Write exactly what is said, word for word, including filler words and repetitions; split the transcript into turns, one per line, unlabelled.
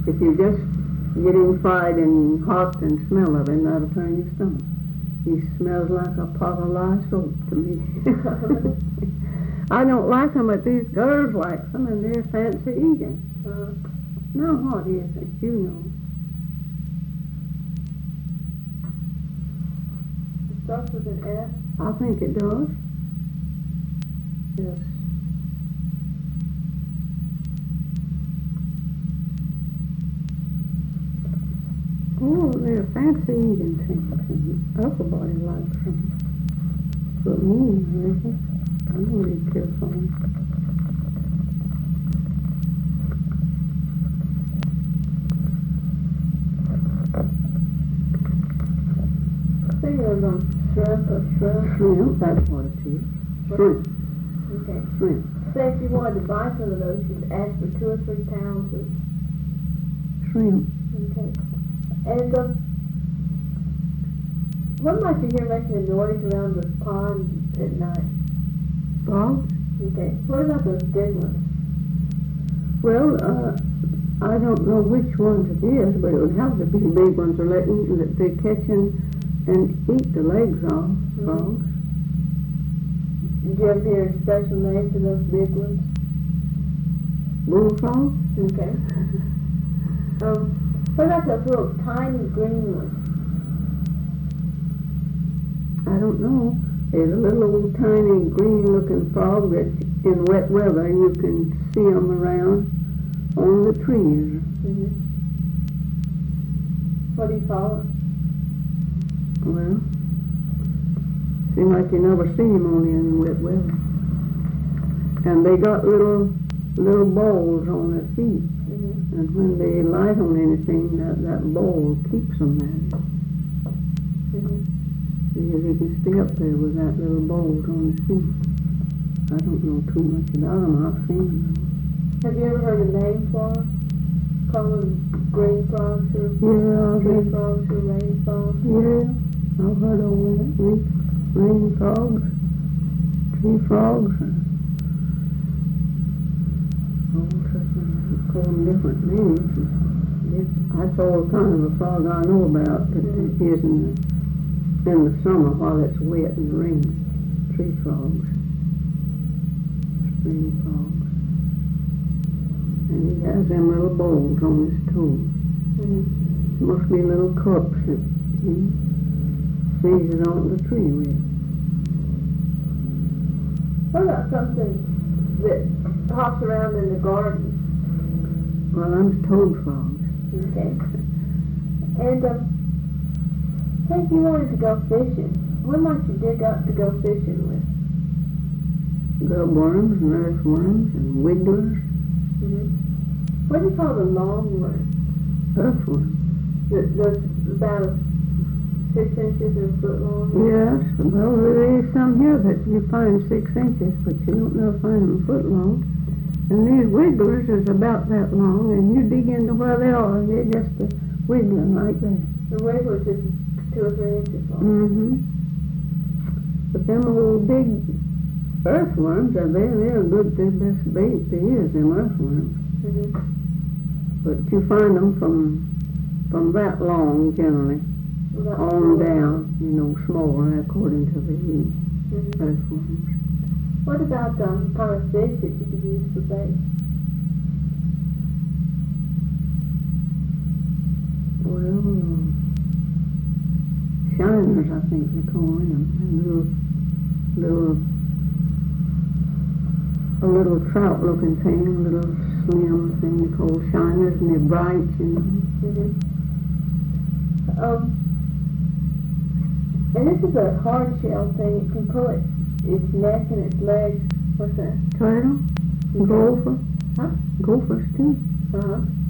If you just get him fried and hot and smell of him, that'll turn your stomach. He smells like a pot of lye soap to me. I don't like them, but these girls like them, and they're fancy eating.
Uh,
Now what is it? You know.
it starts with an F.
I think it does. Yes. Oh, they're fancy eating things, and everybody likes them. But me, I reckon, I don't really care for them.
I think it was on shrimp or shrimp.
Shrimp, that's what it is. Shrimp,
Okay.
shrimp,
Say if you wanted to buy some of those, you'd ask for two or three pounds of,
shrimp.
okay. And, um, what might you hear making a noise around the pond at night?
Frogs?
Okay. What about those big ones?
Well, uh, I don't know which ones it is, but it would have to be big ones, or letting that they're catching and eat the legs off, frogs.
Did you ever hear a special name for those big ones?
Bullfrogs?
Okay. Um, what about those little tiny green ones?
I don't know. There's a little old tiny green-looking frog that in wet weather you can see them around on the trees.
Mm-hmm. What do you call it?
Well, seems like you never see them only in wet weather. And they got little little bowls on their feet.
Mm-hmm.
And when they light on anything, that, that bowl keeps them there.
Mm-hmm.
Because you can stay up there with that little bowl on the feet. I don't know too much about them. I've seen them.
Have you ever heard a name for them? Call them green frogs or
Yeah,
tree
they,
frogs or rain frogs?
yeah, I've heard all that. Rain, rain frogs, tree frogs, and all such things. They call them different names. It's, that's all kind of a frog I know about that
Mm-hmm.
is in the, in the summer while it's wet and rains. Tree frogs, spring frogs. And he has them little bowls on his toes.
Mm-hmm.
Must be little cups that he seizes on the tree with.
What about something that hops around in the garden?
Well, I'm toad frogs.
Okay. And, um, say if you wanted to go fishing, what might you dig up to go fishing with?
Gubworms and earthworms and wigglers,
Mm-hmm. What do you call the long ones?
earthworms.
That, that's about a six inches or a foot long?
Yes, well, there is some here that you find six inches, but you don't never find them a foot long. And these wigglers is about that long, and you dig into where they are, they're just a wiggling like that.
The wigglers is two or three inches long.
Mm-hmm. But them old big earthworms are there, they're good, they're best bait there is, them earthworms.
Mm-hmm.
But you find them from from that long generally,
About
on
four.
down, you know, smaller according to the
Mm-hmm.
earthworms.
What about um, kind of fish that you could use for bait?
Well, uh, shiners, I think they call them, and little, little, a little trout-looking thing, a little slim thing they call shiners, and they're bright, you know.
Mm-hmm. Um, and this is a hard shell thing. It can pull it, its neck and its legs. What's that?
Turtle, gopher,
Huh?
gophers too.
Uh-huh.